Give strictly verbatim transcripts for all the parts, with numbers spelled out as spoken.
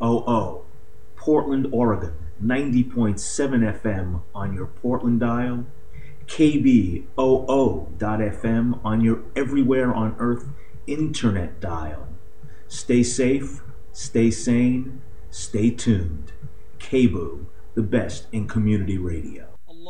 O O, Portland, Oregon, ninety point seven F M on your Portland dial, K B O O dot F M on your everywhere on earth internet dial. Stay safe, stay sane, stay tuned. K B O O, the best in community radio.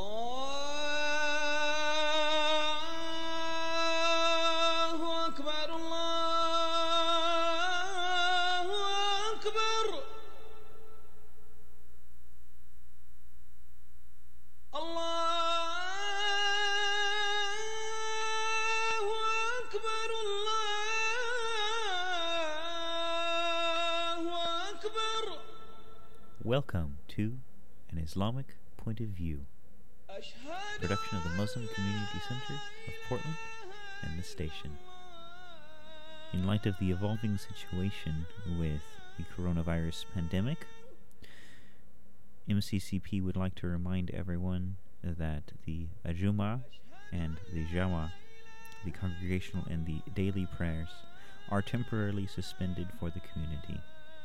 Welcome to An Islamic Point of View, production of the Muslim Community Center of Portland and the station. In light of the evolving situation with the coronavirus pandemic, M C C P would like to remind everyone that the Ajuma and the Jawa, the congregational and the daily prayers, are temporarily suspended for the community.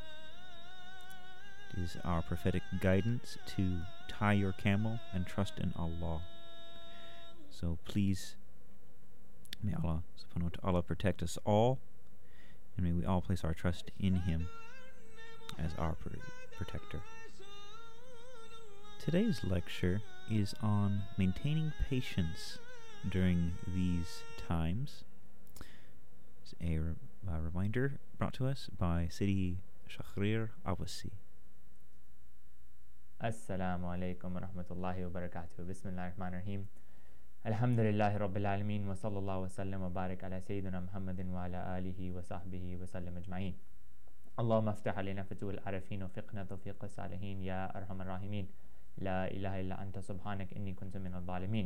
It is our prophetic guidance to tie your camel and trust in Allah. So please, may Allah subhanahu wa ta'ala protect us all, and may we all place our trust in Him as our pr- protector. Today's lecture is on maintaining patience during these times. It's a, re- a reminder brought to us by Sidi Shahrir Awasi. Assalamu alaikum wa rahmatullahi wa barakatuh. Bismillahir Rahmanir Rahim. Alhamdulillahi Rabbil Alameen wa sallallahu wa sallam wa barak ala Sayyidina Muhammadin wa ala alihi wa sahbihi wa sallam ajma'in. Allahumma aftah alayna fatuhul arafin wa fiqna tawfiq salihin ya arhamar rahimin. La ilaha illa anta subhanak inni kuntu minal zalimin.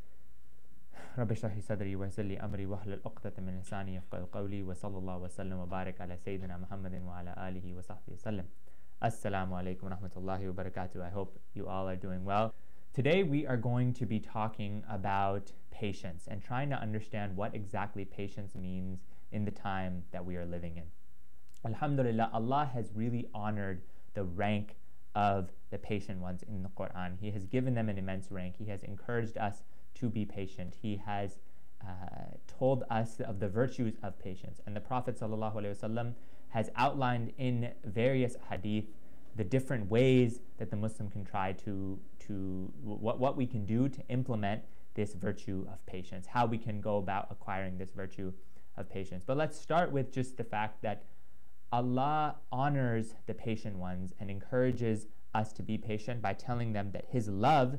Rabbi shrah li sadri wa yassir li amri wahlul 'uqdatan min lisani yafqahu qawli wa sallallahu wa sallam wa barak ala Sayyidina Muhammadin wa ala alihi wa sahbihi wa sallam. Assalamu alaikum wa rahmatullahi wa barakatuh. I hope you all are doing well. Today we are going to be talking about patience and trying to understand what exactly patience means in the time that we are living in. Alhamdulillah, Allah has really honored the rank of the patient ones in the Quran. He has given them an immense rank. He has encouraged us to be patient. He has uh, told us of the virtues of patience. And the Prophet sallallahu alaihi wasallam has outlined in various hadith the different ways that the Muslim can try to, to what, what we can do to implement this virtue of patience, how we can go about acquiring this virtue of patience. But let's start with just the fact that Allah honors the patient ones and encourages us to be patient by telling them that His love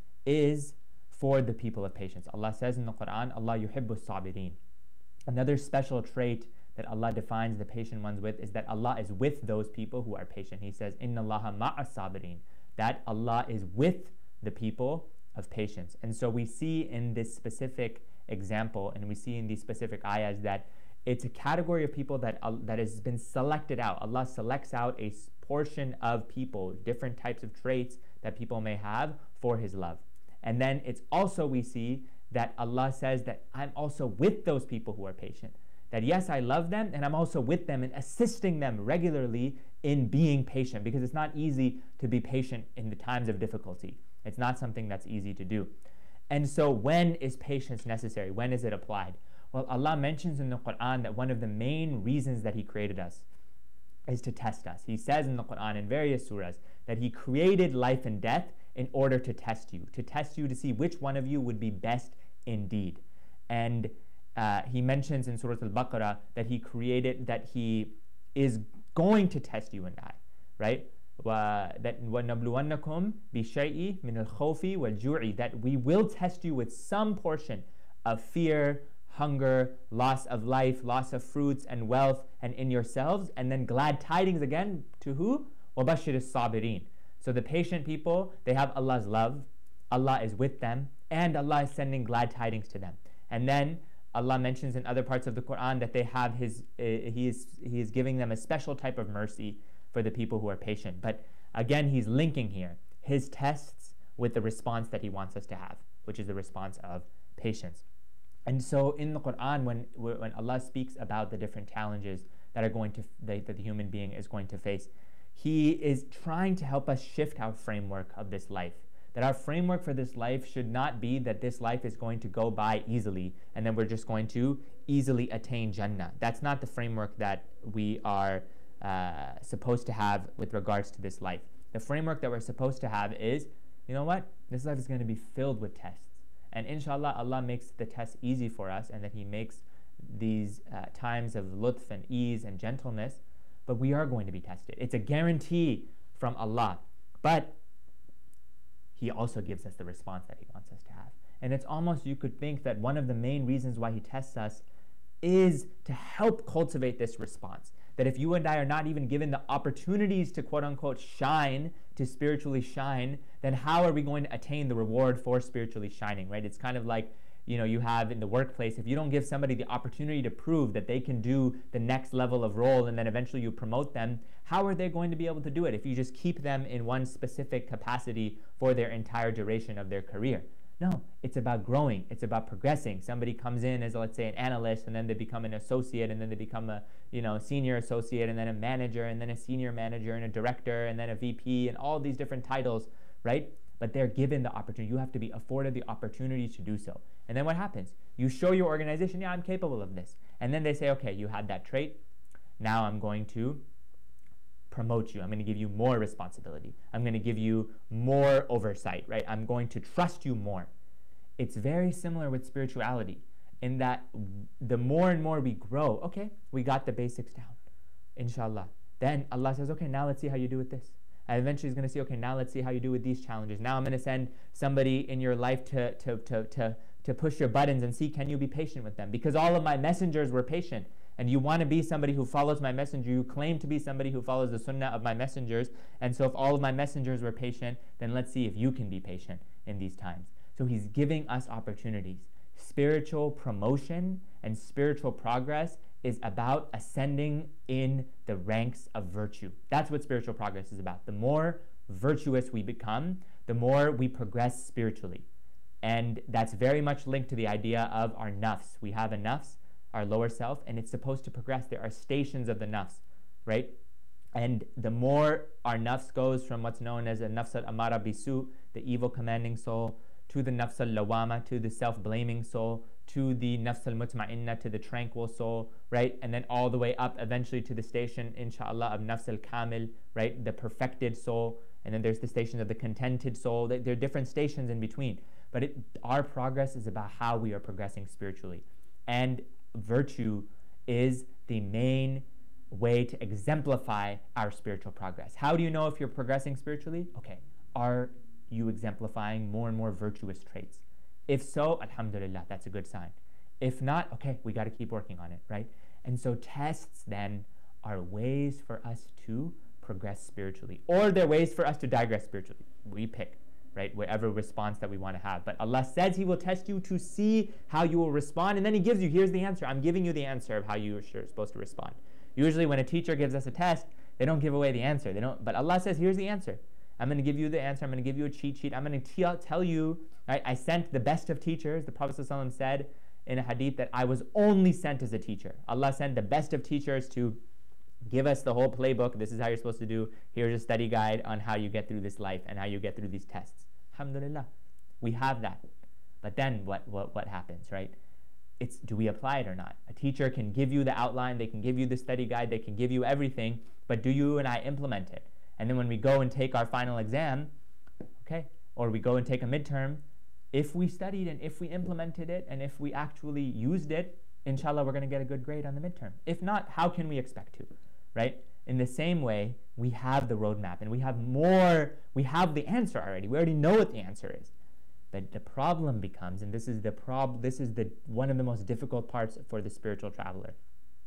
is for the people of patience. Allah says in the Quran, Allah yuhibbu sabirin. Another special trait that Allah defines the patient ones with is that Allah is with those people who are patient. He says, Inna Allaha ma'a sabirin, that Allah is with the people of patience. And so we see in this specific example, and we see in these specific ayahs, that it's a category of people that, uh, that has been selected out. Allah selects out a portion of people, different types of traits that people may have for His love. And then it's also, we see that Allah says that I'm also with those people who are patient. That yes, I love them, and I'm also with them and assisting them regularly in being patient, because it's not easy to be patient in the times of difficulty. It's not something that's easy to do. And so when is patience necessary? When is it applied? Well, Allah mentions in the Quran that one of the main reasons that He created us is to test us. He says in the Quran in various surahs that He created life and death in order to test you, to test you to see which one of you would be best indeed. And Uh, he mentions in Surah Al-Baqarah that He created, that He is going to test you and I, right? Wa, that وَنَبْلُوَنَّكُمْ بِشَيْءٍ مِنَ الْخَوْفِ وَالْجُوعِ, that we will test you with some portion of fear, hunger, loss of life, loss of fruits and wealth, and in yourselves, and then glad tidings again to who? وَبَشِّرِ الصَّابِرِينَ. So the patient people, they have Allah's love, Allah is with them, and Allah is sending glad tidings to them. And then Allah mentions in other parts of the Quran that they have His, uh, He is He is giving them a special type of mercy for the people who are patient. But again, He's linking here His tests with the response that He wants us to have, which is the response of patience. And so in the Quran, when when Allah speaks about the different challenges that are going to that the human being is going to face, He is trying to help us shift our framework of this life. That our framework for this life should not be that this life is going to go by easily and then we're just going to easily attain Jannah. That's not the framework that we are uh, supposed to have with regards to this life. The framework that we're supposed to have is, you know what? This life is going to be filled with tests. And inshallah, Allah makes the tests easy for us, and that He makes these uh, times of lutf and ease and gentleness, but we are going to be tested. It's a guarantee from Allah. But He also gives us the response that He wants us to have. And it's almost, you could think that one of the main reasons why He tests us is to help cultivate this response. That if you and I are not even given the opportunities to quote unquote shine, to spiritually shine, then how are we going to attain the reward for spiritually shining, right? It's kind of like, you know, you have in the workplace, if you don't give somebody the opportunity to prove that they can do the next level of role and then eventually you promote them, how are they going to be able to do it if you just keep them in one specific capacity for their entire duration of their career? No, it's about growing. It's about progressing. Somebody comes in as, let's say, an analyst, and then they become an associate, and then they become a, you know, senior associate, and then a manager, and then a senior manager, and a director, and then a V P, and all these different titles, right? But they're given the opportunity. You have to be afforded the opportunity to do so. And then what happens? You show your organization, yeah, I'm capable of this. And then they say, okay, you had that trait. Now I'm going to promote you. I'm going to give you more responsibility. I'm going to give you more oversight, right? I'm going to trust you more. It's very similar with spirituality in that the more and more we grow, okay, we got the basics down, inshallah. Then Allah says, okay, now let's see how you do with this. And eventually He's going to say, okay, now let's see how you do with these challenges. Now I'm going to send somebody in your life to, to, to, to, to push your buttons and see, can you be patient with them? Because all of my messengers were patient. And you want to be somebody who follows my messenger. You claim to be somebody who follows the sunnah of my messengers. And so if all of my messengers were patient, then let's see if you can be patient in these times. So He's giving us opportunities. Spiritual promotion and spiritual progress is about ascending in the ranks of virtue. That's what spiritual progress is about. The more virtuous we become, the more we progress spiritually. And that's very much linked to the idea of our nafs. We have a nafs, our lower self, and it's supposed to progress. There are stations of the nafs, right? And the more our nafs goes from what's known as a nafs al-amara bisu, the evil commanding soul, to the nafs al-lawama, to the self-blaming soul, to the nafs al-mutma'inna, to the tranquil soul, right? And then all the way up eventually to the station, inshallah, of nafs al-kamil, right? The perfected soul. And then there's the stations of the contented soul. There are different stations in between. But it, our progress is about how we are progressing spiritually. And virtue is the main way to exemplify our spiritual progress. How do you know if you're progressing spiritually? Okay, are you exemplifying more and more virtuous traits? If so, alhamdulillah, that's a good sign. If not, okay, we got to keep working on it, right? And so tests then are ways for us to progress spiritually, or they're ways for us to digress spiritually. We pick, right? Whatever response that we want to have. But Allah says He will test you to see how you will respond, and then He gives you, here's the answer. I'm giving you the answer of how you're supposed to respond. Usually when a teacher gives us a test, they don't give away the answer. They don't. But Allah says, here's the answer. I'm going to give you the answer. I'm going to give you a cheat sheet. I'm going to tell you, right? I sent the best of teachers. The Prophet ﷺ said in a hadith that I was only sent as a teacher. Allah sent the best of teachers to give us the whole playbook. This is how you're supposed to do. Here's a study guide on how you get through this life and how you get through these tests. Alhamdulillah, we have that. But then what, what, what happens, right? It's, do we apply it or not? A teacher can give you the outline, they can give you the study guide, they can give you everything, but do you and I implement it? And then when we go and take our final exam, okay, or we go and take a midterm, if we studied and if we implemented it and if we actually used it, inshallah, we're going to get a good grade on the midterm. If not, how can we expect to, right? In the same way, we have the roadmap and we have more, we have the answer already. We already know what the answer is. But the problem becomes, and this is the prob, this is the one of the most difficult parts for the spiritual traveler,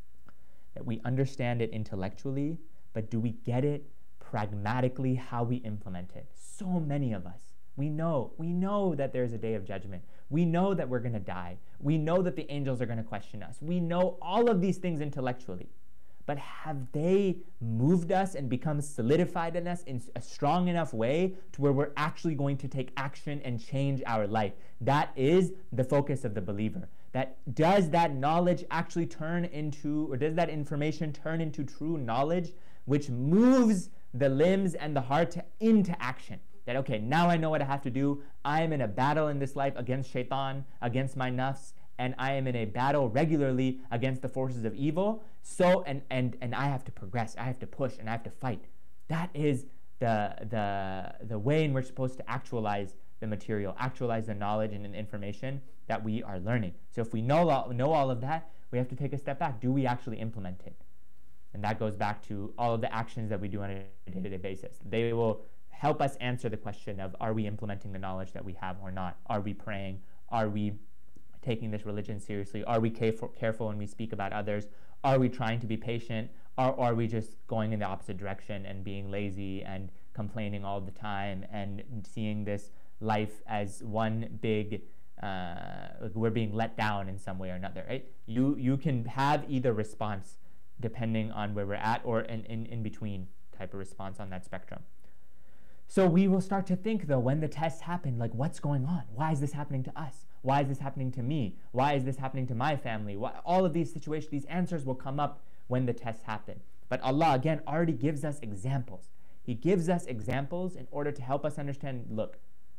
that we understand it intellectually, but do we get it pragmatically how we implement it? So many of us, we know, we know that there's a day of judgment. We know that we're going to die. We know that the angels are going to question us. We know all of these things intellectually. But have they moved us and become solidified in us in a strong enough way to where we're actually going to take action and change our life? That is the focus of the believer. That does that knowledge actually turn into, or does that information turn into true knowledge, which moves the limbs and the heart to, into action. That, okay, now I know what I have to do. I am in a battle in this life against shaitan, against my nafs, and I am in a battle regularly against the forces of evil. So, and, and, and I have to progress, I have to push, and I have to fight. That is the, the, the way in which we're supposed to actualize the material, actualize the knowledge and the information that we are learning. So if we know all, know all of that, we have to take a step back. Do we actually implement it? And that goes back to all of the actions that we do on a day-to-day basis. They will help us answer the question of, are we implementing the knowledge that we have or not? Are we praying? Are we taking this religion seriously? Are we careful, careful when we speak about others? Are we trying to be patient? Or are we just going in the opposite direction and being lazy and complaining all the time and seeing this life as one big, uh, we're being let down in some way or another, right? You, you can have either response depending on where we're at, or in, in, in between type of response on that spectrum. So we will start to think, though, when the tests happen, like, what's going on? Why is this happening to us? Why is this happening to me? Why is this happening to my family? Why? All of these situations, these answers will come up when the tests happen. But Allah, again, already gives us examples. He gives us examples in order to help us understand, look,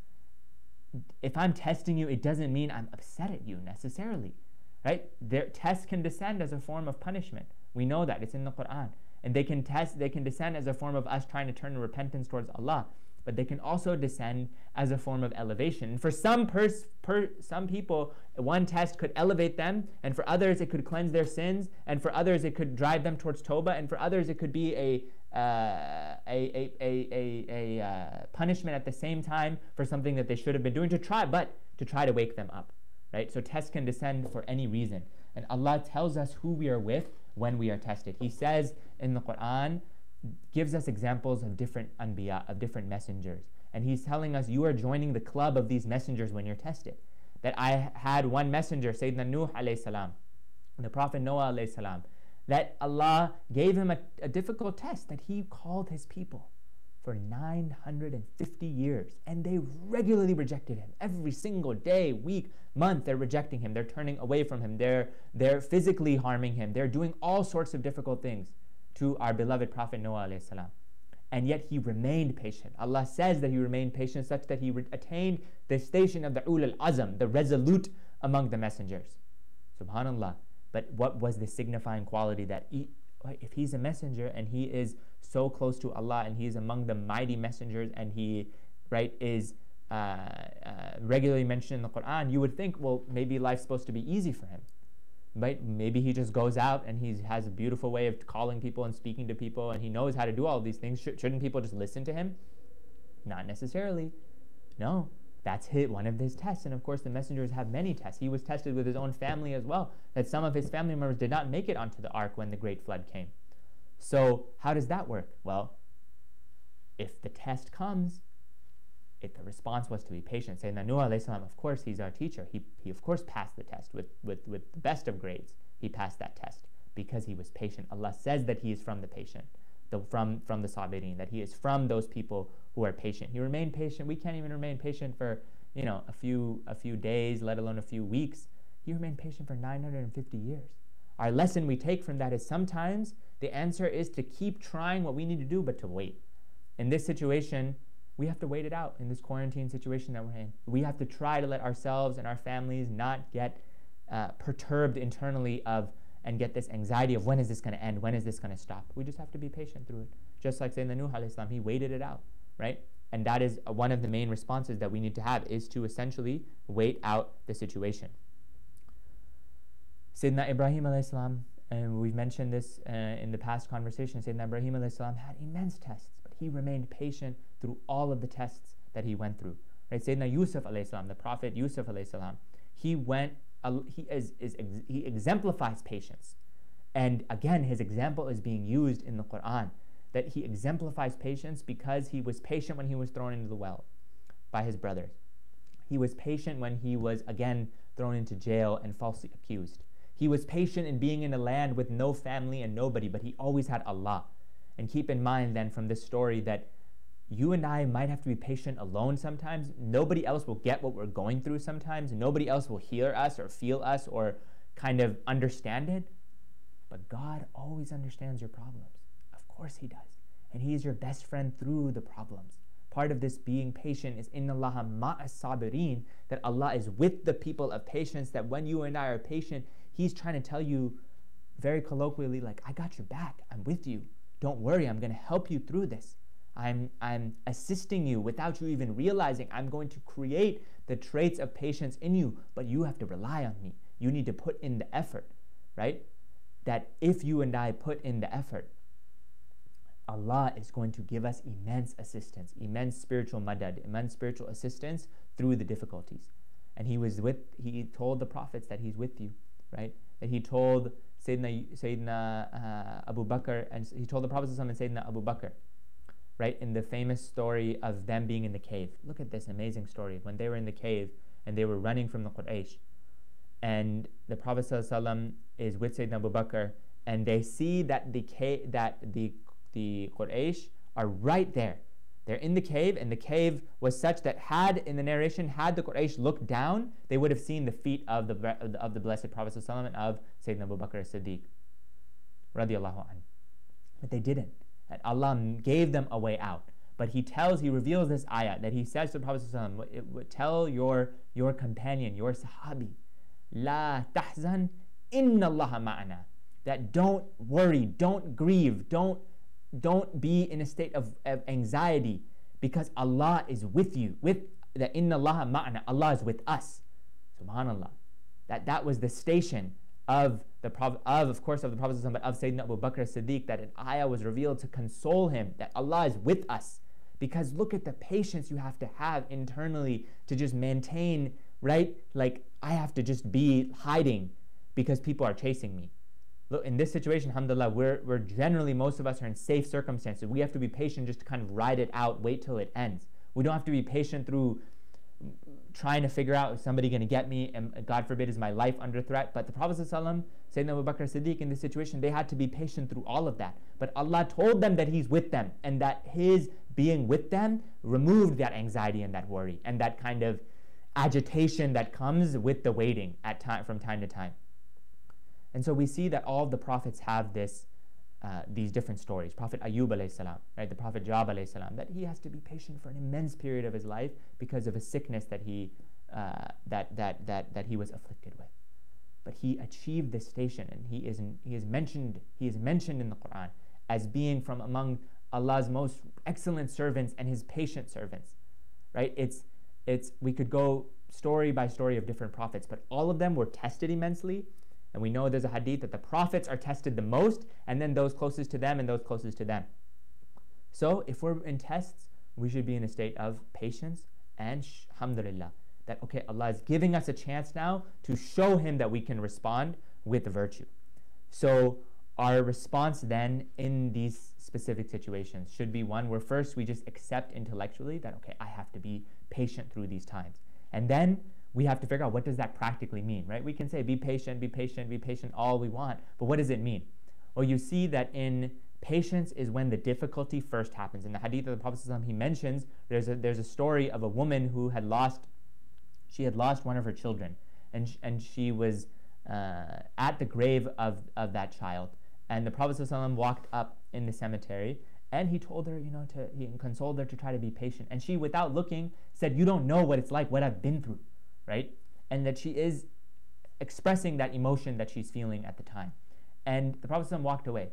if I'm testing you, it doesn't mean I'm upset at you necessarily, right? Their tests can descend as a form of punishment. We know that. It's in the Quran. And they can test, they can descend as a form of us trying to turn to repentance towards Allah. But they can also descend as a form of elevation. And for some pers- per, some people, one test could elevate them, and for others it could cleanse their sins, and for others it could drive them towards tawbah, and for others it could be a uh, a a a, a, a uh, punishment at the same time for something that they should have been doing to try, but to try to wake them up, right? So tests can descend for any reason, and Allah tells us who we are with when we are tested. He says in the Quran, gives us examples of different anbiya, of different messengers. And he's telling us, you are joining the club of these messengers when you're tested. That I had one messenger, Sayyidina Nuh alayhi salam, the Prophet Noah alayhi salam, that Allah gave him a, a difficult test, that he called his people for nine hundred fifty years. And they regularly rejected him. Every single day, week, month, they're rejecting him. They're turning away from him. They're, they're physically harming him. They're doing all sorts of difficult things to our beloved Prophet Noah alayhi salam. And yet he remained patient. Allah says that he remained patient such that he re- attained the station of the ulul azm, the resolute among the messengers. Subhanallah. But what was the signifying quality that he, if he's a messenger and he is so close to Allah and he is among the mighty messengers and he, right, is uh, uh, regularly mentioned in the Quran, you would think, well, maybe life's supposed to be easy for him. Right? Maybe he just goes out and he has a beautiful way of calling people and speaking to people, and he knows how to do all of these things. Sh- shouldn't people just listen to him? Not necessarily. No, that's his, one of his tests. And of course, the messengers have many tests. He was tested with his own family as well, that some of his family members did not make it onto the ark when the great flood came. So how does that work? Well, if the test comes, if the response was to be patient, Sayyidina Nuh alayhi salam, of course, he's our teacher. He, he of course passed the test with, with, with the best of grades. He passed that test because he was patient. Allah says that he is from the patient, the, from, from the sabirin, that he is from those people who are patient. He remained patient. We can't even remain patient for, you know, a few, a few days, let alone a few weeks. He remained patient for nine hundred fifty years. Our lesson we take from that is sometimes the answer is to keep trying what we need to do, but to wait. In this situation, we have to wait it out in this quarantine situation that we're in. We have to try to let ourselves and our families not get uh, perturbed internally of and get this anxiety of when is this going to end? When is this going to stop? We just have to be patient through it. Just like Sayyidina Nuh alayhi salam, he waited it out, right? And that is one of the main responses that we need to have, is to essentially wait out the situation. Sayyidina Ibrahim alayhi salam, and we've mentioned this uh, in the past conversation, Sayyidina Ibrahim alayhi salam had immense tests, but he remained patient through all of the tests that he went through. Right? Sayyidina Yusuf alayhi salam, the Prophet Yusuf alayhi salam, he went, uh, he is, is ex- he exemplifies patience. And again, his example is being used in the Quran, that he exemplifies patience because he was patient when he was thrown into the well by his brothers. He was patient when he was, again, thrown into jail and falsely accused. He was patient in being in a land with no family and nobody, but he always had Allah. And keep in mind then from this story that you and I might have to be patient alone sometimes. Nobody else will get what we're going through sometimes. Nobody else will hear us or feel us or kind of understand it. But God always understands your problems. Of course he does. and He is your best friend through the problems. Part of this being patient is inna Allaha ma'as sabirin, that Allah is with the people of patience, that when you and I are patient, He's trying to tell you very colloquially, like, I got your back, I'm with you. Don't worry, I'm going to help you through this. I'm, I'm assisting you without you even realizing. I'm going to create the traits of patience in you, but you have to rely on me. You need to put in the effort, right? That if you and I put in the effort, Allah is going to give us immense assistance, immense spiritual madad, immense spiritual assistance through the difficulties. And he was with, he told the prophets that He's with you, right? That He told Sayyidina, Sayyidina uh, Abu Bakr, and He told the Prophet and Sayyidina Abu Bakr, right? In the famous story of them being in the cave. Look at this amazing story. When they were in the cave and they were running from the Quraysh, and the Prophet ﷺ is with Sayyidina Abu Bakr, and they see that the cave, that the the Quraysh are right there. They're in the cave, and the cave was such that had, in the narration, had the Quraysh looked down, they would have seen the feet of the of the blessed Prophet ﷺ and of Sayyidina Abu Bakr as-Siddiq, radiallahu anhu. But they didn't. And Allah gave them a way out. But He tells, He reveals this ayah, that He says to the Prophet ﷺ, tell your, your companion, your sahabi, La tahzan, inna Allaha ma'ana. That don't worry, don't grieve, don't Don't be in a state of, of anxiety, because Allah is with you. With the inna Allaha ma'ana, Allah is with us. Subhanallah. That that was the station of the Prophet, of of course of the Prophet, but of Sayyidina Abu Bakr as-Siddiq, that an ayah was revealed to console him, that Allah is with us. Because look at the patience you have to have internally to just maintain, right? Like, I have to just be hiding because people are chasing me. Look, in this situation, alhamdulillah, we're, we're generally, most of us are in safe circumstances. We have to be patient just to kind of ride it out, wait till it ends. We don't have to be patient through trying to figure out, is somebody going to get me, and God forbid, is my life under threat? But the Prophet ﷺ, Sayyidina Abu Bakr as-Siddiq, in this situation, they had to be patient through all of that. But Allah told them that He's with them, and that His being with them removed that anxiety and that worry, and that kind of agitation that comes with the waiting at time, from time to time. And so we see that all of the prophets have this, uh, these different stories. Prophet Ayyub alayhi salam, right? The Prophet Job alayhi salam, that he has to be patient for an immense period of his life because of a sickness that he, uh, that, that, that, that he was afflicted with. But he achieved this station, and he is, in, he is mentioned, he is mentioned in the Quran as being from among Allah's most excellent servants and His patient servants, right? It's, it's, we could go story by story of different prophets, but all of them were tested immensely. And we know there's a hadith that the prophets are tested the most, and then those closest to them and those closest to them. So if we're in tests, we should be in a state of patience and sh- alhamdulillah, that okay, Allah is giving us a chance now to show Him that we can respond with virtue. So our response then in these specific situations should be one where first we just accept intellectually that okay, I have to be patient through these times. And then we have to figure out, what does that practically mean, right? We can say be patient, be patient, be patient all we want, but what does it mean? Well, you see that in patience is when the difficulty first happens. In the hadith of the Prophet ﷺ, he mentions there's a, there's a story of a woman who had lost, she had lost one of her children, and, sh- and she was uh, at the grave of, of that child. And the Prophet ﷺ walked up in the cemetery, and he told her, you know, to he consoled her to try to be patient. And she, without looking, said, you don't know what it's like, what I've been through. Right? And that she is expressing that emotion that she's feeling at the time. And the Prophet ﷺ walked away.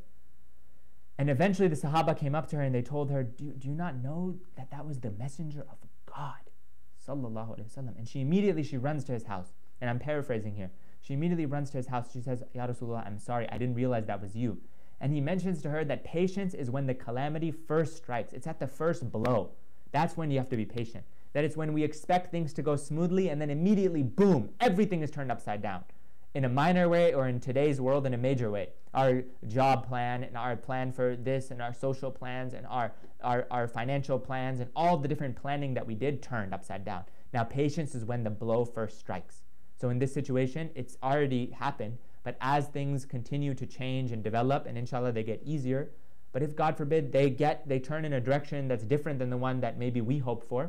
And eventually the Sahaba came up to her and they told her, do, do you not know that that was the messenger of God? Sallallahu Alaihi Wasallam. And she immediately, she runs to his house. And I'm paraphrasing here. She immediately runs to his house. She says, Ya Rasulullah, I'm sorry, I didn't realize that was you. And he mentions to her that patience is when the calamity first strikes. It's at the first blow. That's when you have to be patient. That it's when we expect things to go smoothly and then immediately, boom, everything is turned upside down. In a minor way, or in today's world in a major way. Our job plan and our plan for this and our social plans and our, our, our financial plans and all the different planning that we did turned upside down. Now patience is when the blow first strikes. So in this situation, it's already happened, but as things continue to change and develop, and inshallah they get easier, but if God forbid they get, they turn in a direction that's different than the one that maybe we hope for,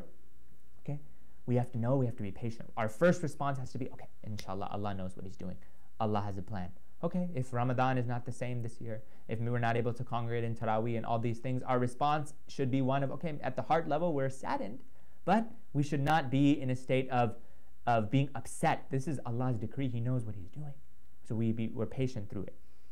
we have to know, we have to be patient. Our first response has to be, okay, inshallah, Allah knows what He's doing. Allah has a plan. Okay, if Ramadan is not the same this year, if we were not able to congregate in Taraweeh and all these things, our response should be one of, okay, at the heart level, we're saddened, but we should not be in a state of, of being upset. This is Allah's decree. He knows what He's doing. So we be, we're patient through it.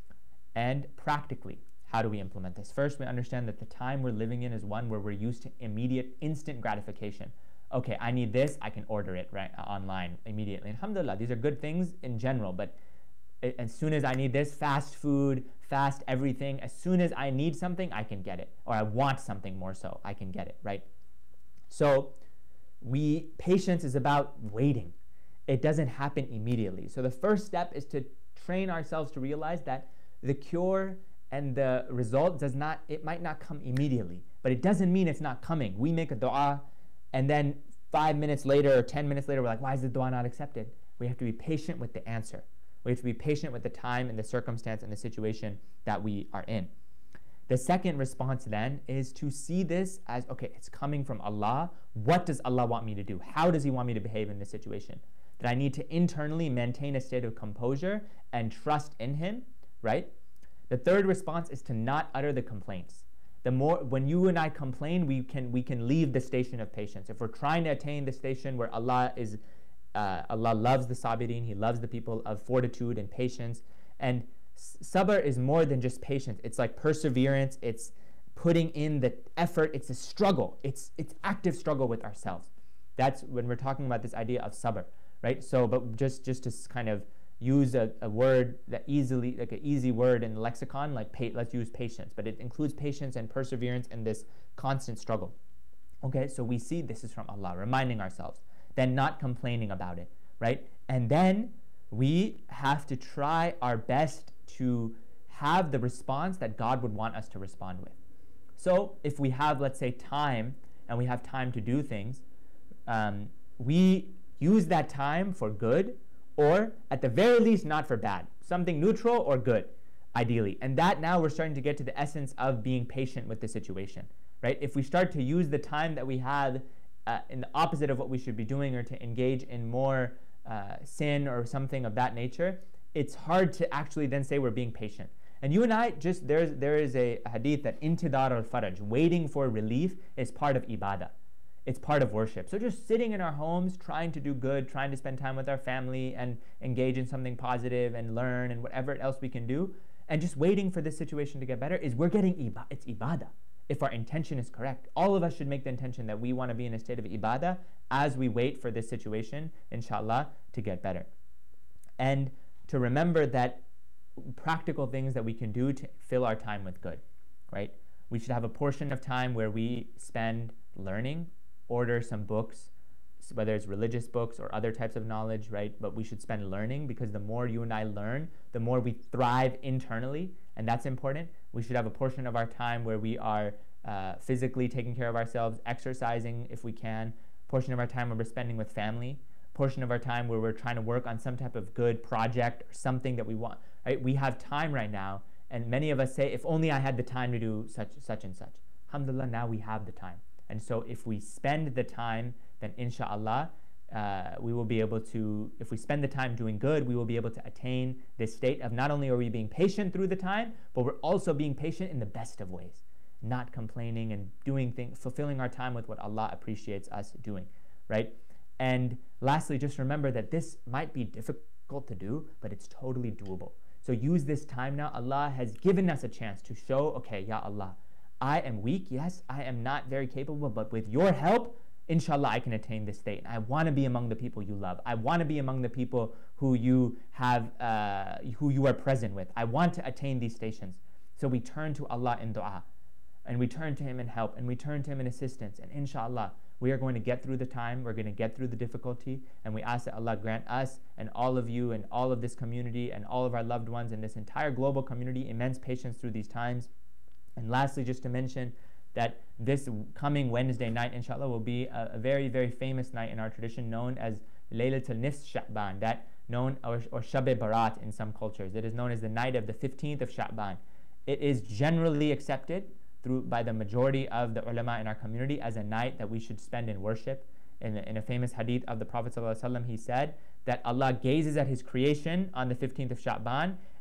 And practically, how do we implement this? First, we understand that the time we're living in is one where we're used to immediate, instant gratification. Okay, I need this, I can order it right online immediately. Alhamdulillah, these are good things in general, but as soon as I need this, fast food, fast everything, as soon as I need something, I can get it. Or I want something more so, I can get it, right? So we patience is about waiting. It doesn't happen immediately. So the first step is to train ourselves to realize that the cure and the result does not, it might not come immediately, but it doesn't mean it's not coming. We make a dua, and then five minutes later or ten minutes later, we're like, why is the dua not accepted? We have to be patient with the answer. We have to be patient with the time and the circumstance and the situation that we are in. The second response then is to see this as, okay, it's coming from Allah. What does Allah want me to do? How does He want me to behave in this situation? That I need to internally maintain a state of composure and trust in Him, right? The third response is to not utter the complaints. The more, when you and I complain, we can we can leave the station of patience. If we're trying to attain the station where Allah is, uh, Allah loves the sabirin, He loves the people of fortitude and patience. And sabr is more than just patience. It's like perseverance. It's putting in the effort. It's a struggle. It's it's active struggle with ourselves. That's when we're talking about this idea of sabr, right? So, but just just to kind of use a, a word that easily, like an easy word in the lexicon, like pa- let's use patience, but it includes patience and perseverance and this constant struggle. Okay, so we see this is from Allah, reminding ourselves, then not complaining about it, right? And then we have to try our best to have the response that God would want us to respond with. So if we have, let's say, time, and we have time to do things, um, we use that time for good, or at the very least not for bad, something neutral or good, ideally. And that now we're starting to get to the essence of being patient with the situation, right? If we start to use the time that we have uh, in the opposite of what we should be doing, or to engage in more uh, sin or something of that nature, it's hard to actually then say we're being patient. And you and I, just there's there is a hadith that intidar al-faraj, waiting for relief, is part of ibadah. It's part of worship. So just sitting in our homes, trying to do good, trying to spend time with our family and engage in something positive and learn and whatever else we can do, and just waiting for this situation to get better, is we're getting ibadah. It's ibadah, if our intention is correct. All of us should make the intention that we want to be in a state of ibadah as we wait for this situation, inshallah, to get better. And to remember that practical things that we can do to fill our time with good, right? We should have a portion of time where we spend learning, order some books, whether it's religious books or other types of knowledge, right? But we should spend learning, because the more you and I learn, the more we thrive internally, and that's important. We should have a portion of our time where we are uh, physically taking care of ourselves, exercising if we can, portion of our time where we're spending with family, portion of our time where we're trying to work on some type of good project or something that we want, right? We have time right now, and many of us say, if only I had the time to do such, such and such. Alhamdulillah, now we have the time. And so if we spend the time, then inshallah, uh, we will be able to, if we spend the time doing good, we will be able to attain this state of not only are we being patient through the time, but we're also being patient in the best of ways, not complaining and doing things, fulfilling our time with what Allah appreciates us doing, right? And lastly, just remember that this might be difficult to do, but it's totally doable. So use this time now. Allah has given us a chance to show, okay, Ya Allah, I am weak, yes, I am not very capable, but with your help, inshallah, I can attain this state. I want to be among the people you love. I want to be among the people who you have, uh, who you are present with. I want to attain these stations. So we turn to Allah in dua, and we turn to Him in help, and we turn to Him in assistance, and inshallah, we are going to get through the time, we're going to get through the difficulty, and we ask that Allah grant us and all of you and all of this community and all of our loved ones and this entire global community immense patience through these times. And lastly, just to mention that this coming Wednesday night, inshallah, will be a, a very, very famous night in our tradition known as Laylatul Nisf Sha'ban, that known, or, or Shab-e Barat in some cultures. It is known as the night of the fifteenth of Sha'ban. It is generally accepted through by the majority of the ulama in our community as a night that we should spend in worship. In, in a famous hadith of the Prophet ﷺ, he said that Allah gazes at His creation on the fifteenth of Sha'ban,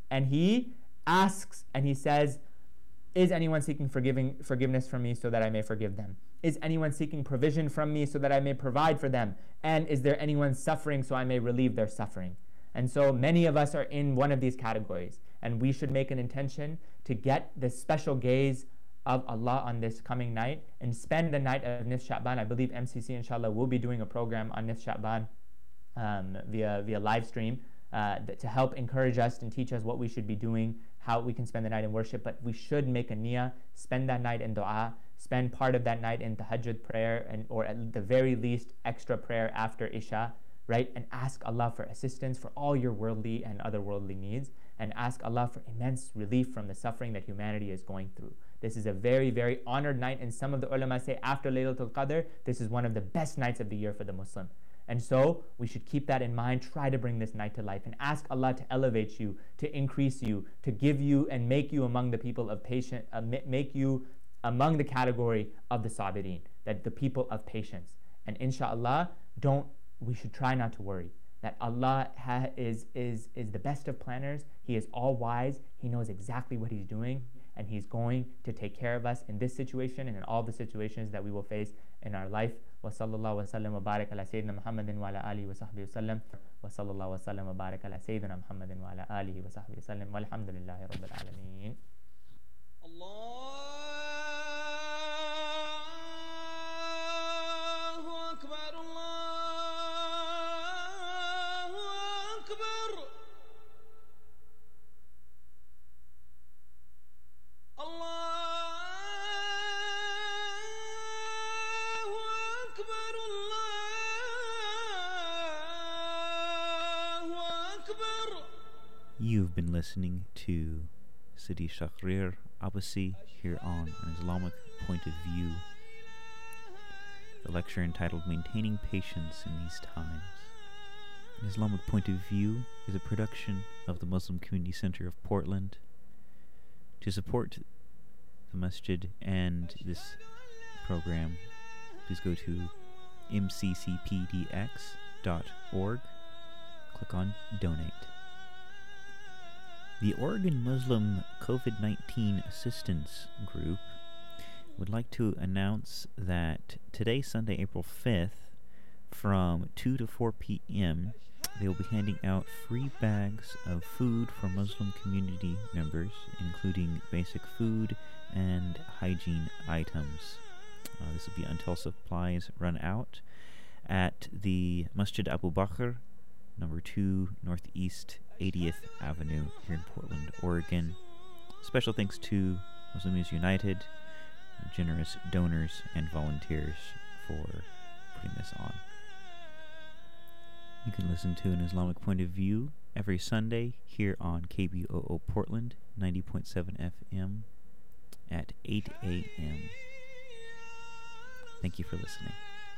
and he asks and he says, is anyone seeking forgiving forgiveness from me so that I may forgive them? Is anyone seeking provision from me so that I may provide for them? And is there anyone suffering so I may relieve their suffering? And so many of us are in one of these categories, and we should make an intention to get the special gaze of Allah on this coming night and spend the night of Nisf Sha'ban. I believe M C C inshallah will be doing a program on Nisf Sha'ban um, via via live stream uh, to help encourage us and teach us what we should be doing, how we can spend the night in worship. But we should make a niyyah, spend that night in dua, spend part of that night in tahajjud prayer, and or at the very least extra prayer after Isha, right? And ask Allah for assistance for all your worldly and otherworldly needs, and ask Allah for immense relief from the suffering that humanity is going through. This is a very, very honored night, and some of the ulama say after Laylatul Qadr, this is one of the best nights of the year for the Muslim. And so we should keep that in mind, try to bring this night to life, and ask Allah to elevate you, to increase you, to give you and make you among the people of patience, uh, make you among the category of the sabirin, that the people of patience. And inshallah, don't we should try not to worry, that Allah ha- is, is, is the best of planners. He is all wise. He knows exactly what He's doing, and He's going to take care of us in this situation and in all the situations that we will face in our life. Wa sallallahu wa sallam wa barak ala Sayyidina Muhammadin wa ala alihi wa sahbihi wa sallam. Wa sallallahu wa sallam wa barak ala Sayyidina Muhammadin wa ala alihi wa sahbihi wa sallam. Walhamdulillahi Rabbil Alameen. Allahu Akbar, Allahu Akbar. You've been listening to Sidi Shahrir Abbasi here on An Islamic Point of View. The lecture entitled Maintaining Patience in These Times. An Islamic Point of View is a production of the Muslim Community Center of Portland. To support the masjid and this program, please go to m c c p d x dot org. Click on Donate. The Oregon Muslim COVID nineteen Assistance Group would like to announce that today, Sunday, April fifth, from two to four p.m., they will be handing out free bags of food for Muslim community members, including basic food and hygiene items. Uh, this will be until supplies run out at the Masjid Abu Bakr, number two Northeast eightieth Avenue here in Portland, Oregon. Special thanks to Muslims United, generous donors and volunteers for putting this on. You can listen to An Islamic Point of View every Sunday here on K B O O Portland, ninety point seven F M at eight a.m. Thank you for listening.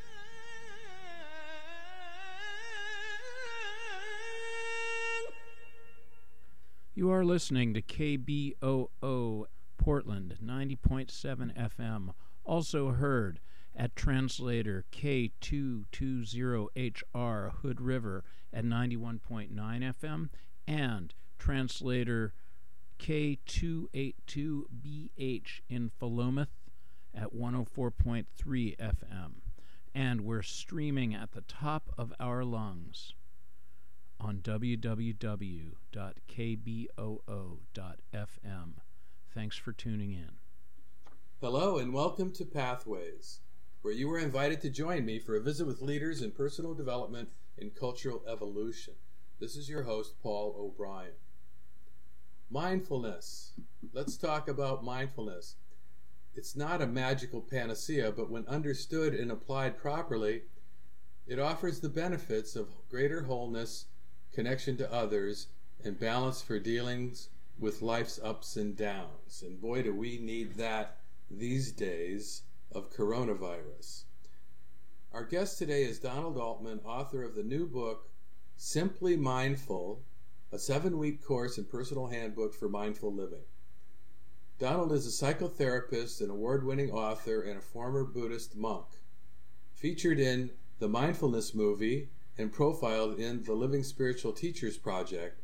You are listening to K B O O Portland, ninety point seven F M, also heard at translator K two twenty H R Hood River at ninety-one point nine F M, and translator K two eighty-two B H in Philomath at one oh four point three F M. And we're streaming at the top of our lungs on w w w dot k b o o dot f m. Thanks for tuning in. Hello and welcome to Pathways, where you are invited to join me for a visit with leaders in personal development and cultural evolution. This is your host, Paul O'Brien. Mindfulness. Let's talk about mindfulness. It's not a magical panacea, but when understood and applied properly, it offers the benefits of greater wholeness, connection to others, and balance for dealings with life's ups and downs. And boy, do we need that these days of coronavirus. Our guest today is Donald Altman, author of the new book, Simply Mindful, a seven-week course and personal handbook for mindful living. Donald is a psychotherapist, an award-winning author, and a former Buddhist monk. Featured in the Mindfulness movie and profiled in the Living Spiritual Teachers Project,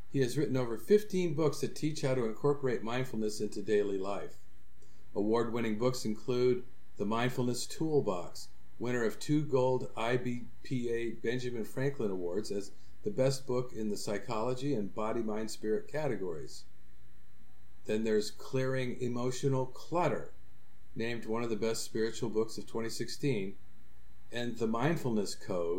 He has written over fifteen books that teach how to incorporate mindfulness into daily life. Award-winning books include The Mindfulness Toolbox, winner of two gold I B P A Benjamin Franklin Awards as the best book in the psychology and body, mind, spirit categories. Then there's Clearing Emotional Clutter, named one of the best spiritual books of twenty sixteen, and The Mindfulness Code,